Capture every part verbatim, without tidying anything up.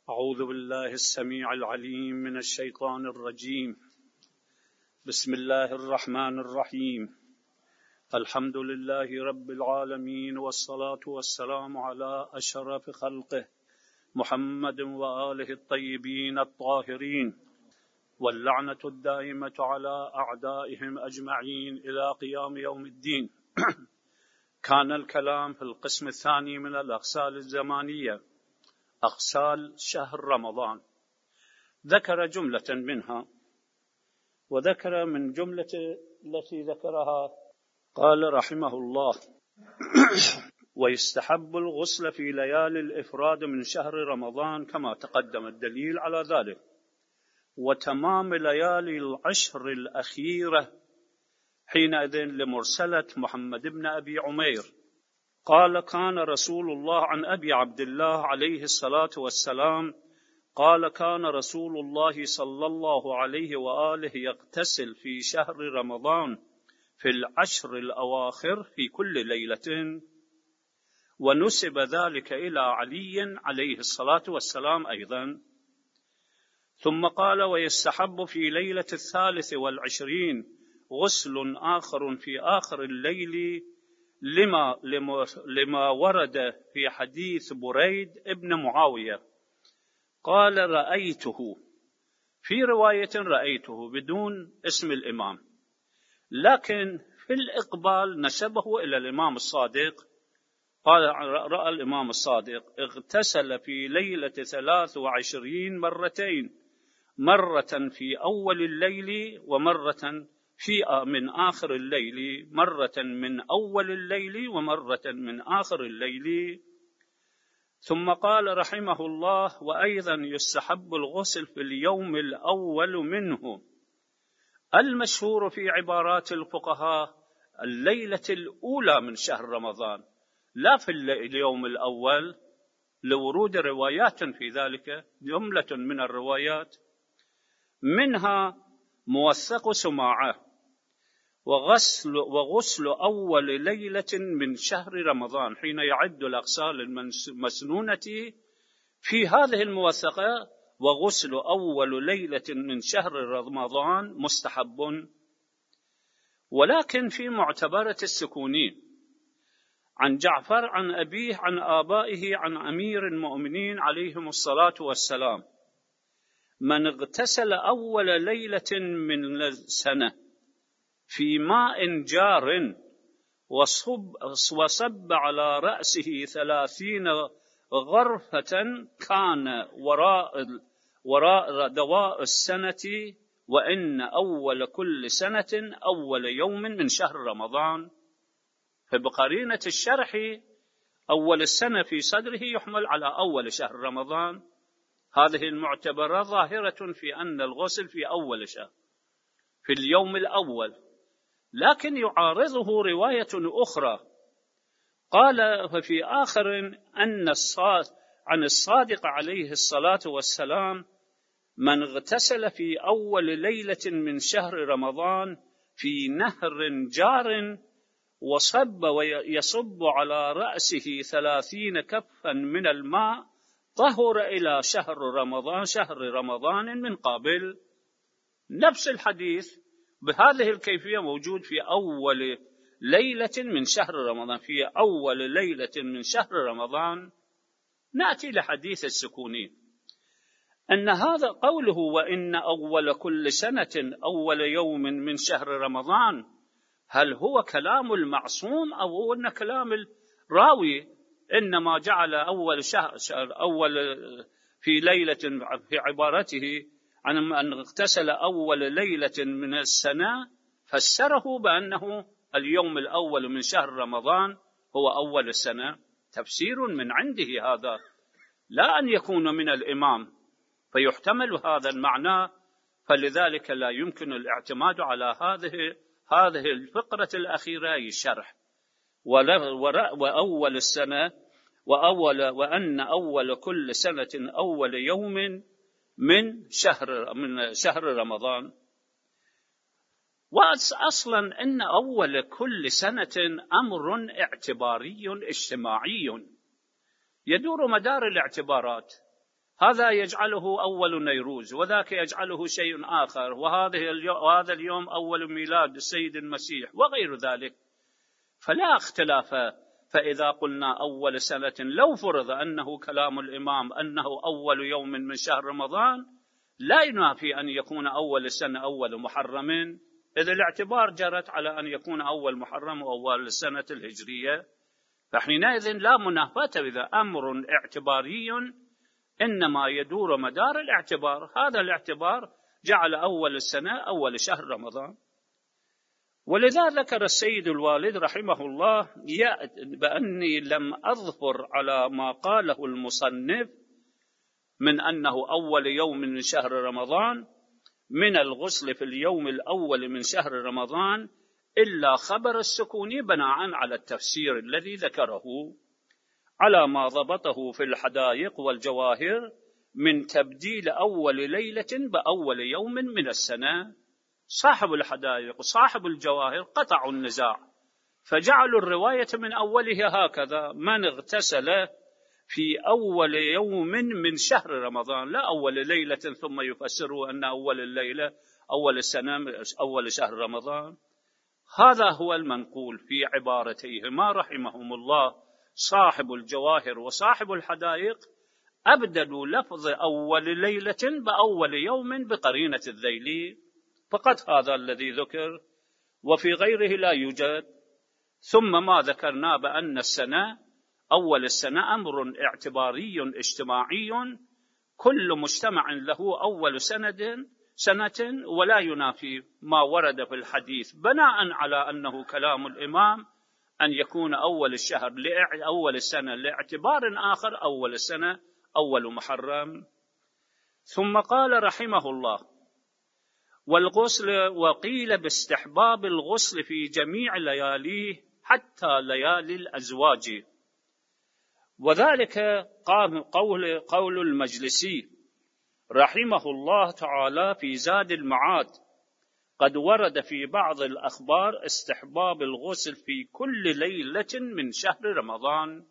أعوذ بالله السميع العليم من الشيطان الرجيم. بسم الله الرحمن الرحيم. الحمد لله رب العالمين، والصلاة والسلام على أشرف خلقه محمد وآله الطيبين الطاهرين، واللعنة الدائمة على أعدائهم أجمعين إلى قيام يوم الدين. كان الكلام في القسم الثاني من الأغسال الزمانية، أغسال شهر رمضان. ذكر جملة منها، وذكر من جملة التي ذكرها قال رحمه الله: ويستحب الغسل في ليالي الإفراد من شهر رمضان كما تقدم الدليل على ذلك، وتمام ليالي العشر الأخيرة حينئذ لمرسلة محمد بن أبي عمير قال: كان رسول الله عن أبي عبد الله عليه الصلاة والسلام قال: كان رسول الله صلى الله عليه وآله يغتسل في شهر رمضان في العشر الأواخر في كل ليلة، ونسب ذلك إلى علي عليه الصلاة والسلام أيضا. ثم قال: ويستحب في ليلة الثالث والعشرين غسل آخر في آخر الليل لما, لما, لما ورد في حديث بريد ابن معاوية قال: رأيته، في رواية رأيته بدون اسم الإمام، لكن في الإقبال نسبه إلى الإمام الصادق. قال: رأى الإمام الصادق اغتسل في ليلة ثلاث وعشرين مرتين، مرة في أول الليل ومرة في من آخر الليل، مرة من أول الليل ومرة من آخر الليل. ثم قال رحمه الله: وأيضا يستحب الغسل في اليوم الأول منه. المشهور في عبارات الفقهاء الليلة الأولى من شهر رمضان، لا في اليوم الأول، لورود روايات في ذلك، جملة من الروايات منها موثق سماعة وغسل, وغسل أول ليلة من شهر رمضان، حين يعد الأغسال المسنونة في هذه الموثقة، وغسل أول ليلة من شهر رمضان مستحب. ولكن في معتبرة السكوني عن جعفر عن أبيه عن آبائه عن أمير المؤمنين عليهم الصلاة والسلام: من اغتسل أول ليلة من السنة في ماء جار وصب, وصب على رأسه ثلاثين غرفة كان وراء, وراء دواء السنة، وإن أول كل سنة أول يوم من شهر رمضان. فبقرينة الشرح أول السنة في صدره يحمل على أول شهر رمضان. هذه المعتبرة ظاهرة في أن الغسل في أول شهر في اليوم الأول، لكن يعارضه رواية أخرى قال ففي آخر أن الصادق عن الصادق عليه الصلاة والسلام: من اغتسل في أول ليلة من شهر رمضان في نهر جار وصب ويصب على رأسه ثلاثين كفا من الماء طهر إلى شهر رمضان شهر رمضان من قبل. نفس الحديث بهذه الكيفية موجود في أول ليلة من شهر رمضان، في أول ليلة من شهر رمضان. نأتي لحديث السكوني أن هذا قوله: وإن أول كل سنة أول يوم من شهر رمضان، هل هو كلام المعصوم أو هو أن كلام الراوي؟ إنما جعل أول شهر, شهر أول في ليلة في عبارته عن أن اغتسل أول ليلة من السنة، فسره بأنه اليوم الأول من شهر رمضان هو أول السنة. تفسير من عنده هذا، لا أن يكون من الإمام، فيحتمل هذا المعنى. فلذلك لا يمكن الاعتماد على هذه هذه الفقرة الأخيرة الشرح. وأول السنة وأول وأن أول كل سنة أول يوم من شهر من شهر رمضان. وأصلا أن أول كل سنة أمر اعتباري اجتماعي يدور مدار الاعتبارات. هذا يجعله أول نيروز، وذاك يجعله شيء آخر، وهذه اليوم وهذا اليوم أول ميلاد السيد المسيح وغير ذلك. فلا اختلاف. فإذا قلنا أول سنة، لو فرض أنه كلام الإمام أنه أول يوم من شهر رمضان، لا ينافي أن يكون أول السنة أول محرم، إذا الاعتبار جرت على أن يكون أول محرم وأول السنة الهجرية، فحينئذ لا منافاة. إذا أمر اعتباري إنما يدور مدار الاعتبار، هذا الاعتبار جعل أول السنة أول شهر رمضان. ولذا ذكر السيد الوالد رحمه الله بأني لم أظفر على ما قاله المصنف من أنه أول يوم من شهر رمضان من الغسل في اليوم الأول من شهر رمضان إلا خبر السكوني بناء على التفسير الذي ذكره على ما ضبطه في الحدائق والجواهر من تبديل أول ليلة بأول يوم من السنة. صاحب الحدائق وصاحب الجواهر قطعوا النزاع، فجعلوا الرواية من أولها هكذا: من اغتسل في أول يوم من شهر رمضان، لا أول ليلة ثم يفسروا أن أول الليلة أول السنة أول شهر رمضان. هذا هو المنقول في عبارتيهما رحمهم الله. صاحب الجواهر وصاحب الحدائق أبدلوا لفظ أول ليلة بأول يوم بقرينة الذيل، فقط هذا الذي ذكر، وفي غيره لا يوجد. ثم ما ذكرنا بأن السنة أول السنة أمر اعتباري اجتماعي، كل مجتمع له أول سنة سنة، ولا ينافي ما ورد في الحديث بناء على أنه كلام الإمام أن يكون أول الشهر أول السنة لاعتبار آخر أول السنة أول محرم. ثم قال رحمه الله: والغسل، وقيل باستحباب الغسل في جميع لياليه حتى ليالي الأزواج، وذلك قول, قول المجلسي رحمه الله تعالى في زاد المعاد: قد ورد في بعض الأخبار استحباب الغسل في كل ليلة من شهر رمضان.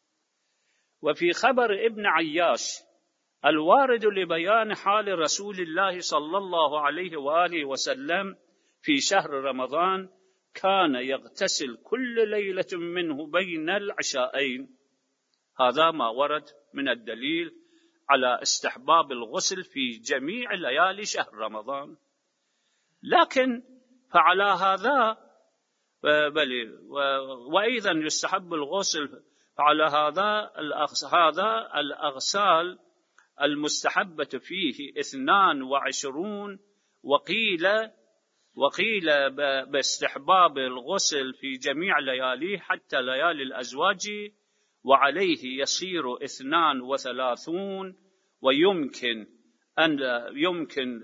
وفي خبر ابن عياش الوارد لبيان حال رسول الله صلى الله عليه وآله وسلم في شهر رمضان كان يغتسل كل ليلة منه بين العشاءين. هذا ما ورد من الدليل على استحباب الغسل في جميع ليالي شهر رمضان. لكن فعلى هذا بل وأيضا يستحب الغسل فعلى هذا هذا الأغسال المستحبة فيه اثنان وعشرون، وقيل وقيل باستحباب الغسل في جميع لياليه حتى ليالي الأزواج، وعليه يصير اثنان وثلاثون، ويمكن أن يمكن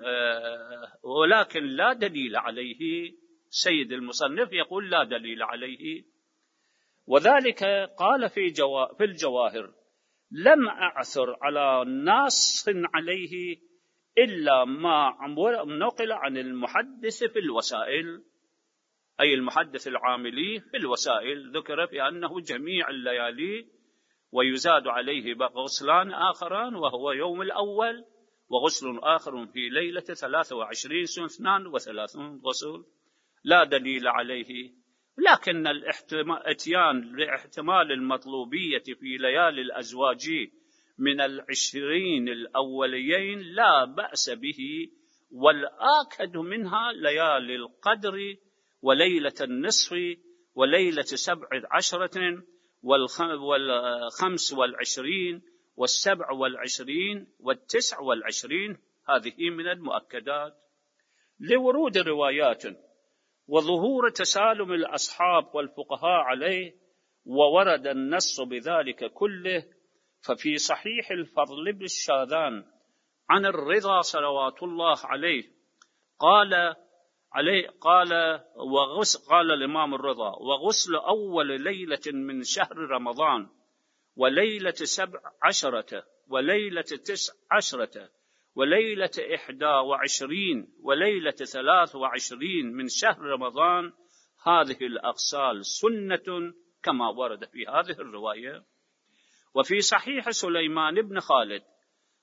ولكن لا دليل عليه. سيد المصنف يقول لا دليل عليه، وذلك قال في جوا في الجواهر: لم أعثر على نص عليه إلا ما نقل عن المحدث في الوسائل، أي المحدث العاملي في الوسائل، ذكر في أنه جميع الليالي، ويزاد عليه غسلان آخران وهو يوم الأول، وغسل آخر في ليلة ثلاثة وعشرين اثنان وثلاثون غسل. لا دليل عليه، لكن الاتيان لاحتمال المطلوبية في ليالي الأزواج من العشرين الأوليين لا بأس به، والآكد منها ليالي القدر وليلة النصف وليلة سبع عشرة والخمس والعشرين والسبع والعشرين والتسع والعشرين، هذه من المؤكدات لورود روايات وظهور تسالم الأصحاب والفقهاء عليه، وورد النص بذلك كله. ففي صحيح الفضل بن الشاذان عن الرضا صلوات الله عليه قال عليه قال وغسل قال الإمام الرضا: وغسل أول ليلة من شهر رمضان وليلة سبع عشرة وليلة تسع عشرة وليلة إحدى وعشرين وليلة ثلاث وعشرين من شهر رمضان، هذه الأغسال سنة كما ورد في هذه الرواية. وفي صحيح سليمان بن خالد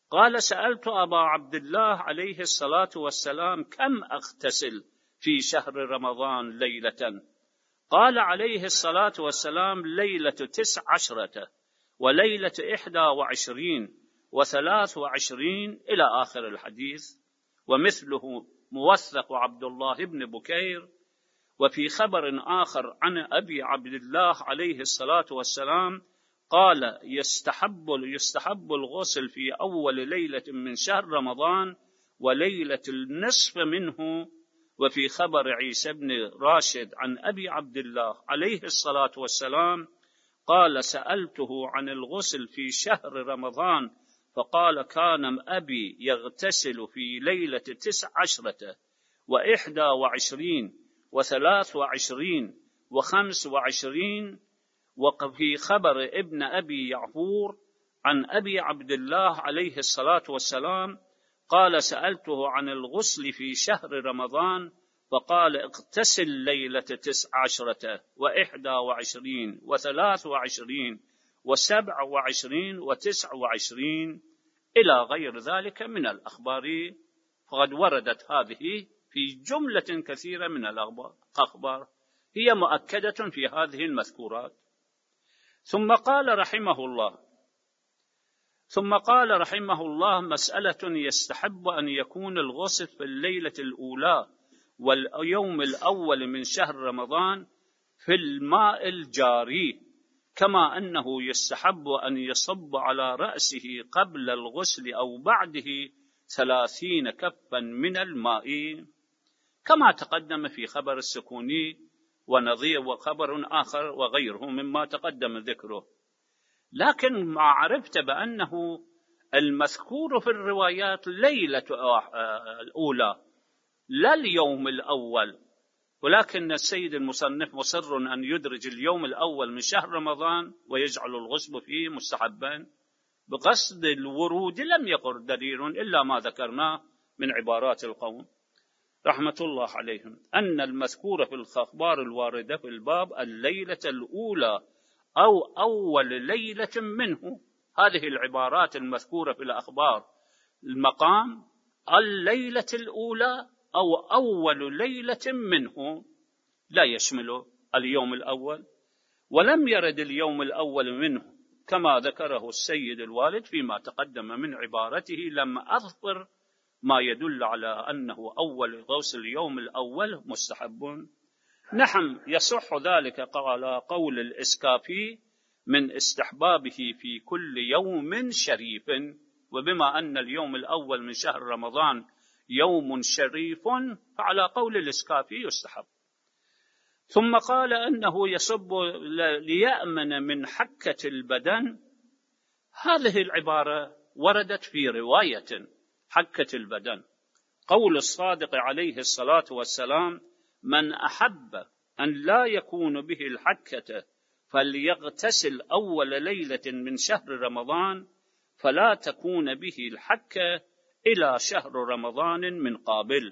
قال: سألت أبا عبد الله عليه الصلاة والسلام: كم أغتسل في شهر رمضان ليلة؟ قال عليه الصلاة والسلام: ليلة تسع عشرة، وليلة إحدى وعشرين، وثلاث وعشرين، إلى آخر الحديث. ومثله موثق عبد الله بن بكير. وفي خبر آخر عن أبي عبد الله عليه الصلاة والسلام قال: يستحب, يستحب الغسل في أول ليلة من شهر رمضان وليلة النصف منه. وفي خبر عيسى بن راشد عن أبي عبد الله عليه الصلاة والسلام قال: سألته عن الغسل في شهر رمضان فقال: كان أبي يغتسل في ليلة تسع عشرة وإحدى وعشرين وثلاث وعشرين وخمس وعشرين. وفي خبر ابن أبي يعفور عن أبي عبد الله عليه الصلاة والسلام قال: سألته عن الغسل في شهر رمضان فقال: اغتسل ليلة تسع عشرة وإحدى وعشرين وثلاث وعشرين وسبع وعشرين وتسع وعشرين، إلى غير ذلك من الأخبار. فقد وردت هذه في جملة كثيرة من الأخبار هي مؤكدة في هذه المذكورات. ثم قال رحمه الله ثم قال رحمه الله مسألة: يستحب أن يكون الغسل في الليلة الأولى واليوم الأول من شهر رمضان في الماء الجاري، كما أنه يستحب أن يصب على رأسه قبل الغسل أو بعده ثلاثين كفا من الماء، كما تقدم في خبر السكوني ونظير وخبر آخر وغيره مما تقدم ذكره. لكن ما عرفت بأنه المذكور في الروايات ليلة الأولى لا اليوم الأول، ولكن السيد المصنف مصر أن يدرج اليوم الأول من شهر رمضان ويجعل الغسل فيه مستحبا بقصد الورود. لم يقر دليل إلا ما ذكرناه من عبارات القوم رحمة الله عليهم أن المذكور في الأخبار الواردة في الباب الليلة الأولى أو أول ليلة منه. هذه العبارات المذكورة في الأخبار المقام الليلة الأولى أو أول ليلة منه، لا يشمل اليوم الأول، ولم يرد اليوم الأول منه كما ذكره السيد الوالد فيما تقدم من عبارته. لم أذكر ما يدل على أنه أول غسل اليوم الأول مستحب. نعم يصح ذلك على قول الإسكافي من استحبابه في كل يوم شريف، وبما أن اليوم الأول من شهر رمضان يوم شريف فعلى قول الإسكافي يستحب. ثم قال أنه يصب ليأمن من حكة البدن. هذه العبارة وردت في رواية حكة البدن. قول الصادق عليه الصلاة والسلام: من أحب أن لا يكون به الحكة فليغتسل أول ليلة من شهر رمضان فلا تكون به الحكة إلى شهر رمضان من قابل.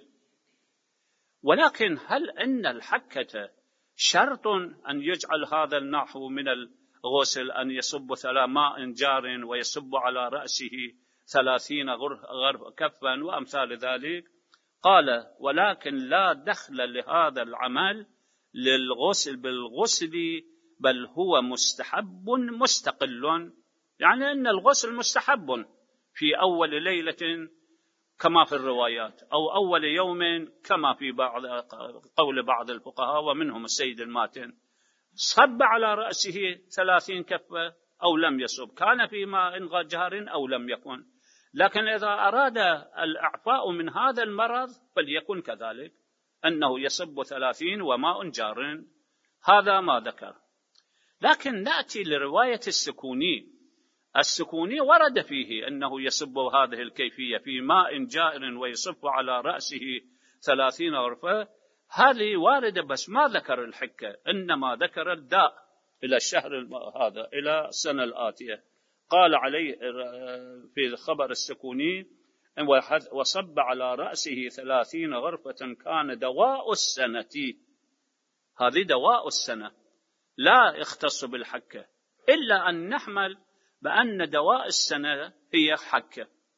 ولكن هل أن الحكة شرط أن يجعل هذا النحو من الغسل أن يصب ماء جار ويصب على رأسه ثلاثين غرف كفا وأمثال ذلك؟ قال: ولكن لا دخل لهذا العمل للغسل بالغسل، بل هو مستحب مستقل. يعني أن الغسل مستحب في أول ليلة كما في الروايات، أو أول يوم كما في بعض قول بعض الفقهاء ومنهم السيد الماتن، صب على رأسه ثلاثين كفة أو لم يصب، كان في ماء جار أو لم يكن. لكن إذا أراد الإعفاء من هذا المرض فليكن كذلك، أنه يصب ثلاثين وماء جار. هذا ما ذكر. لكن نأتي لرواية السكوني. السكوني ورد فيه أنه يصب هذه الكيفية في ماء جائر ويصب على رأسه ثلاثين غرفة. هذه واردة بس ما ذكر الحكة، إنما ذكر الداء إلى الشهر هذا إلى السنة الآتية. قال عليه في خبر السكوني: وصب على رأسه ثلاثين غرفة كان دواء السنة. هذه دواء السنة لا يختص بالحكة، إلا أن نحمل بأن دواء السنة هي حكة،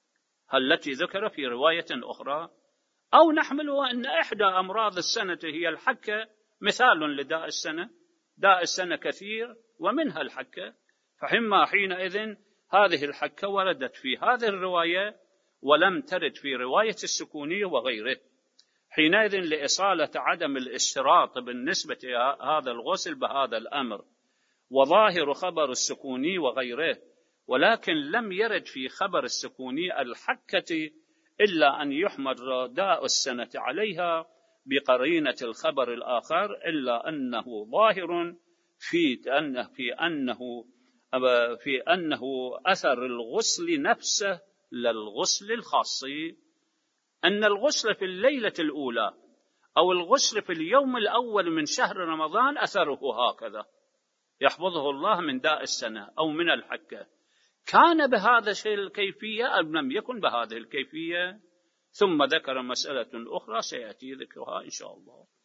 التي ذكر في رواية أخرى، أو نحمله أن إحدى أمراض السنة هي الحكة، مثال لداء السنة. داء السنة كثير ومنها الحكة، فحما حينئذ هذه الحكة وردت في هذه الرواية ولم ترد في رواية السكوني وغيره، حينئذ لإصالة عدم الاشتراط بالنسبة هذا الغسل بهذا الأمر. وظاهر خبر السكوني وغيره، ولكن لم يرد في خبر السكوني الحكة إلا أن يحمل داء السنة عليها بقرينة الخبر الآخر، إلا أنه ظاهر في أنه في أنه في أنه أثر الغسل نفسه للغسل الخاص، أن الغسل في الليلة الأولى أو الغسل في اليوم الأول من شهر رمضان أثره هكذا يحفظه الله من داء السنة أو من الحكة، كان بهذا الكيفية أم لم يكن بهذه الكيفية. ثم ذكر مسألة أخرى سيأتي ذكرها إن شاء الله.